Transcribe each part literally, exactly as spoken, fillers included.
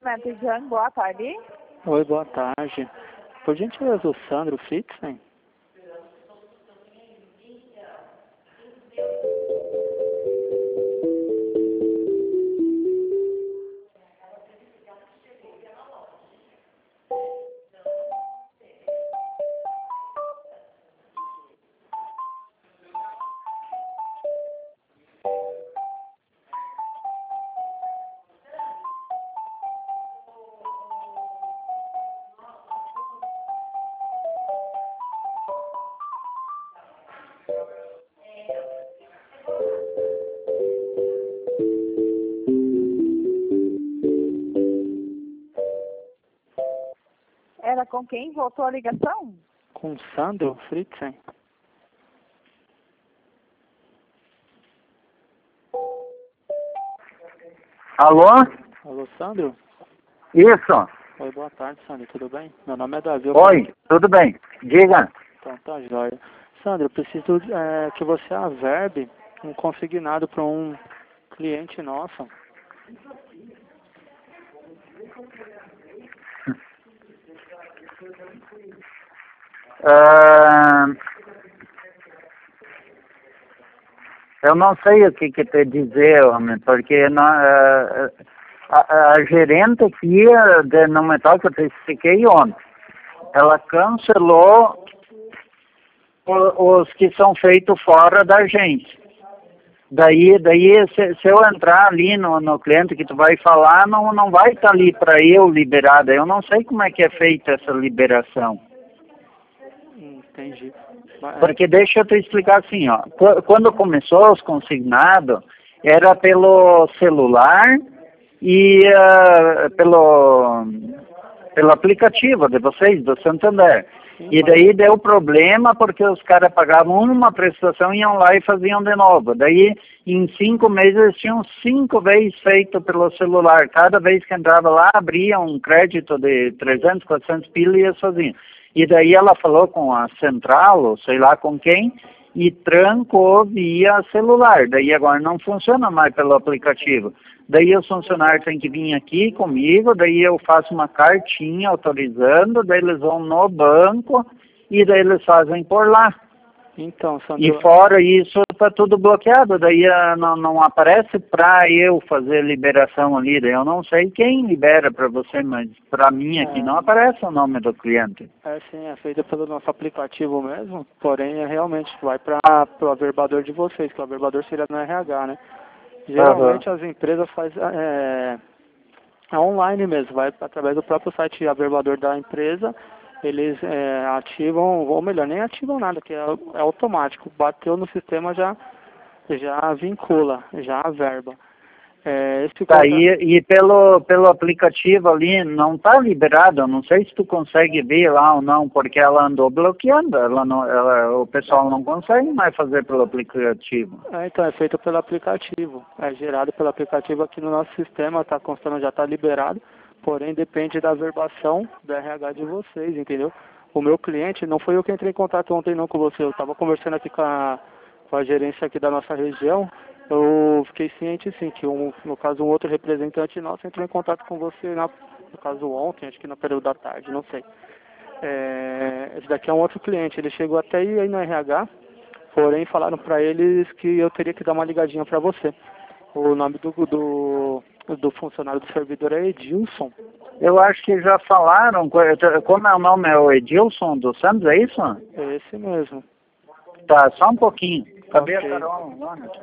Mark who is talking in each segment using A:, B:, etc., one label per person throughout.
A: Metejane, boa tarde.
B: Oi, boa tarde. Por gentileza, o Sandro Fritzen?
A: Era com quem voltou a ligação?
B: Com o Sandro Fritzen?
C: Alô?
B: Alô, Sandro?
C: Isso.
B: Oi, boa tarde, Sandro. Tudo bem? Meu nome é Davi. eu
C: Oi,
B: falei-
C: tudo bem? Diga.
B: Então, tá jóia. Sandro, eu preciso é, que você averbe um consignado para um cliente nosso.
C: Ah, eu não sei o que, que te dizer, homem, porque não, ah, a, a gerente aqui de, no metal que eu te expliquei ontem, ela cancelou o- os que são feitos fora da gente. Daí, daí se, se eu entrar ali no, no cliente que tu vai falar, não, não vai estar ali para eu liberar. Daí eu não sei como é que é feita essa liberação.
B: Hum, Entendi. Mas, é,
C: Porque deixa eu te explicar assim, ó. Qu- Quando começou os consignados, era pelo celular e ah, pelo, pelo aplicativo de vocês, do Santander.
B: sim,
C: E
B: mas-
C: daí deu problema porque os caras pagavam uma prestação, iam lá e faziam de novo. Daí, em cinco meses, eles tinham cinco vezes feito pelo celular. Cada vez que entrava lá, abria um crédito de trezentos, quatrocentos pila e eles faziam. E daí ela falou com a central, ou sei lá com quem, e trancou via celular. Daí agora não funciona mais pelo aplicativo. Daí os funcionários têm que vir aqui comigo, daí eu faço uma cartinha autorizando, daí eles vão no banco e daí eles fazem por lá.
B: Então, Sandro,
C: E fora isso, está tudo bloqueado, daí ah, não, não aparece para eu fazer liberação ali, daí eu não sei quem libera para você, mas para mim aqui
B: É.
C: não aparece o nome do cliente.
B: é sim, é feita pelo nosso aplicativo mesmo, porém é realmente vai para o averbador de vocês, que o averbador seria no R H, né? Geralmente as empresas fazem é, é online mesmo, vai através do próprio site averbador da empresa, eles é, ativam, ou melhor, nem ativam nada, que é, é automático, bateu no sistema já, já vincula, já averba. É, esse
C: Tá,
B: contra-
C: e, e pelo, pelo aplicativo ali não está liberado, eu não sei se tu consegue ver lá ou não, porque ela andou bloqueando, ela não, ela, o pessoal não consegue mais fazer pelo aplicativo.
B: É, então, é feito pelo aplicativo. É gerado pelo aplicativo aqui no nosso sistema, tá constando, já está liberado, porém depende da verbação do R H de vocês, entendeu? O meu cliente, não foi eu que entrei em contato ontem não com você, eu estava conversando aqui com a, com a gerência aqui da nossa região, eu fiquei ciente sim, que um, no caso um outro representante nosso entrou em contato com você, na, no caso ontem, acho que no período da tarde, não sei. É, esse daqui é um outro cliente, ele chegou até ir aí no R H, porém falaram para eles que eu teria que dar uma ligadinha para você. O nome do, do, do funcionário do servidor é Edilson.
C: Eu acho que já falaram, co- como é o nome? É o Edilson dos Santos, é isso?
B: É esse mesmo.
C: Tá, só um pouquinho. Cadê
B: Ok.
C: a Carol?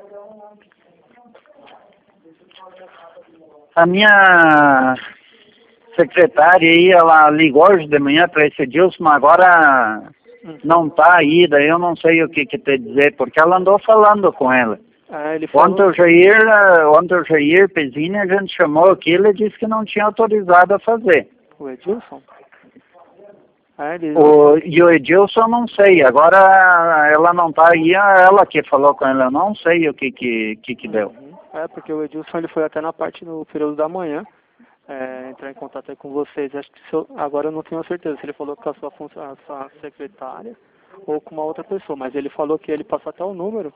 C: A minha secretária aí, ela ligou hoje de manhã para esse Edilson, mas agora não tá aí, daí eu não sei o que, que te dizer, porque ela andou falando com ela.
B: Ah, ele
C: Ontem
B: falou.
C: o Jair, eh, ontem o Jair Pezzini, a gente chamou aqui, ele disse que não tinha autorizado a fazer.
B: O Edilson? Ah, ele...
C: O, e o Edilson eu não sei, agora ela não tá aí, é ela que falou com ela, eu não sei o que que, que, que deu.
B: Uhum. É, porque o Edilson ele foi até na parte no período da manhã, é, entrar em contato aí com vocês. Acho que se eu, agora eu não tenho certeza se ele falou com a sua, funcio- a sua secretária ou com uma outra pessoa, mas ele falou que ele passou até o número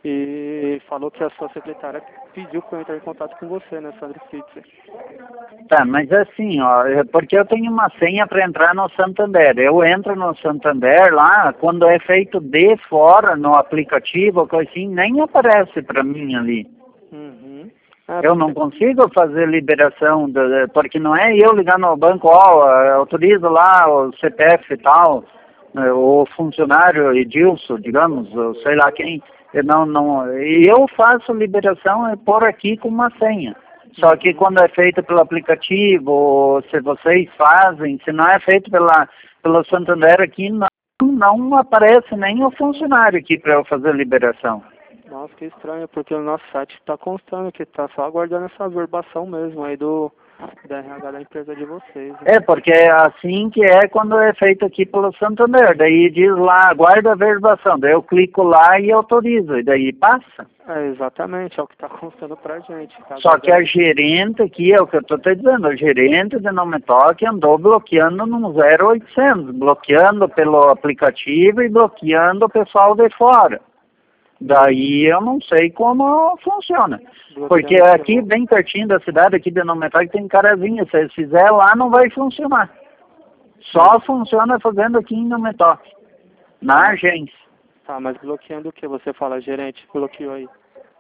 B: e falou que a sua secretária pediu para eu entrar em contato com você, né, Sandro Fitzer?
C: Tá, mas assim, ó, é porque eu tenho uma senha para entrar no Santander. Eu entro no Santander lá, quando é feito de fora no aplicativo, coisa assim, nem aparece para mim ali.
B: Uhum. Ah,
C: Eu não consigo fazer liberação, de, porque não é eu ligar no banco, ó, autoriza lá o C P F e tal, o funcionário Edilson, digamos, ou sei lá quem, eu não, não, e eu faço liberação é por aqui com uma senha. Só que quando é feito pelo aplicativo, ou se vocês fazem, se não é feito pela, pelo Santander aqui, não, não aparece nem o funcionário aqui para eu fazer liberação.
B: Nossa, que estranho, porque o nosso site está constando que está só aguardando essa verbação mesmo aí do da R H da empresa de vocês. Né?
C: É, porque é assim que é quando é feito aqui pelo Santander. Daí diz lá, aguarda a verbação. Daí eu clico lá e autorizo, e daí passa.
B: É, exatamente, é o que está constando pra gente. Tá
C: Só que a gerente aqui, é o que eu estou te dizendo, a gerente de Não Me Toque andou bloqueando no zero oitocentos, bloqueando pelo aplicativo e bloqueando o pessoal de fora. Daí eu não sei como funciona. Porque aqui, bem pertinho da cidade, aqui de Não Me Toque, tem carazinha. Se eles fizer lá, não vai funcionar. Só funciona fazendo aqui em Não Me Toque, na agência.
B: Tá, mas bloqueando o que você fala, gerente? Bloqueou aí.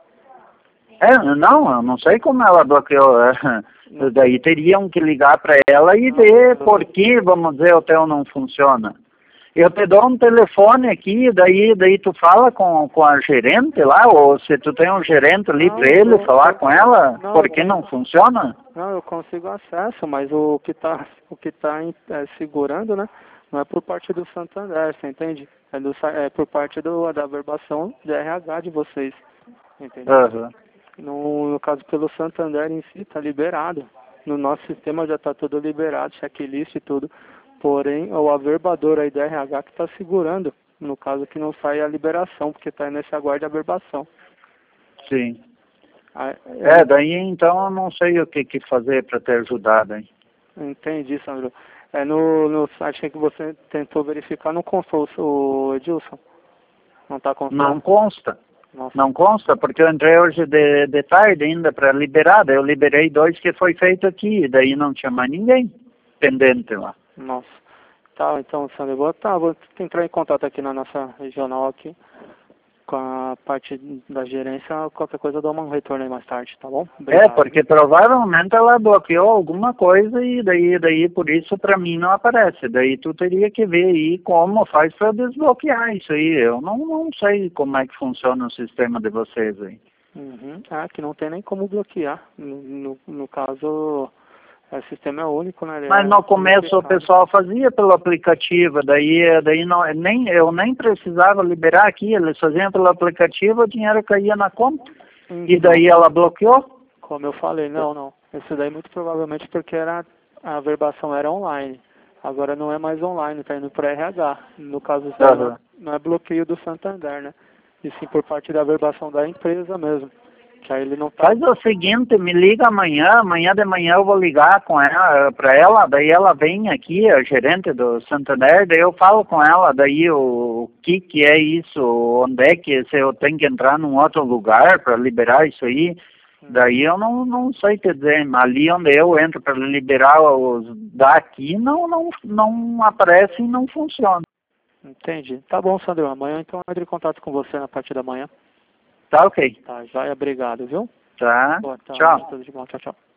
C: É, não, eu não sei como ela bloqueou. Daí teriam que ligar para ela e ver por que, vamos dizer, o teu não funciona. Eu te dou um telefone aqui, daí, daí tu fala com, com a gerente lá, ou se tu tem um gerente ali para ele falar com ela,
B: não,
C: por que não funciona?
B: Não, eu consigo acesso, mas o que está o que tá, é, segurando, né, não é por parte do Santander, você entende? É, do, é por parte do, da verbação de R H de vocês, entendeu?
C: Uhum.
B: No, no caso, pelo Santander em si, está liberado. No nosso sistema já está tudo liberado, checklist e tudo. Porém, o averbador aí da R H que está segurando, no caso que não sai a liberação, porque está nesse aguardo de averbação.
C: Sim.
B: Ah,
C: é, é, daí então eu não sei o que, que fazer para te ajudar, hein?
B: Entendi, Sandro. É, no, no site que você tentou verificar, não constou o Edilson? Não está constando?
C: Não consta.
B: Nossa.
C: Não consta, porque eu entrei hoje de, de tarde ainda para liberar, daí eu liberei dois que foi feito aqui, daí não tinha mais ninguém pendente lá.
B: Nossa. Tá, então, Sandro, eu vou, tá, vou entrar em contato aqui na nossa regional aqui, com a parte da gerência, qualquer coisa eu dou um retorno aí mais tarde, tá bom? Obrigado.
C: É, porque provavelmente ela bloqueou alguma coisa e daí, daí por isso para mim não aparece. Daí tu teria que ver aí como faz para desbloquear isso aí. Eu não, não sei como é que funciona o sistema de vocês aí.
B: Uhum. Ah, que não tem nem como bloquear. No, no, no caso, o sistema é único, né? Ele
C: Mas
B: é
C: no começo o
B: unificado.
C: pessoal fazia pelo aplicativo, daí, daí não, nem, eu nem precisava liberar aqui, eles faziam pelo aplicativo, o dinheiro caía na conta.
B: Então,
C: E daí ela bloqueou?
B: Como eu falei, não, não. Isso daí muito provavelmente porque era, a verbação era online. Agora não é mais online, tá indo para R H. No caso, isso
C: Uhum.
B: não, não é bloqueio do Santander, né? E sim por parte da verbação da empresa mesmo. Que aí ele não tá...
C: Faz o seguinte, me liga amanhã, amanhã de manhã eu vou ligar com ela, para ela, daí ela vem aqui, a gerente do Santander, daí eu falo com ela, daí o, o que que é isso, onde é que se eu tenho que entrar num outro lugar para liberar isso aí, daí eu não, não sei te dizer, ali onde eu entro para liberar os daqui, não, não, não aparece e não funciona.
B: Entendi. Tá bom, Sandro, amanhã então eu entro em contato com você na parte da manhã.
C: Tá ok.
B: Tá, joia, obrigado, viu?
C: Tá,
B: Boa tarde,
C: tchau.
B: tudo de bom, tchau, tchau.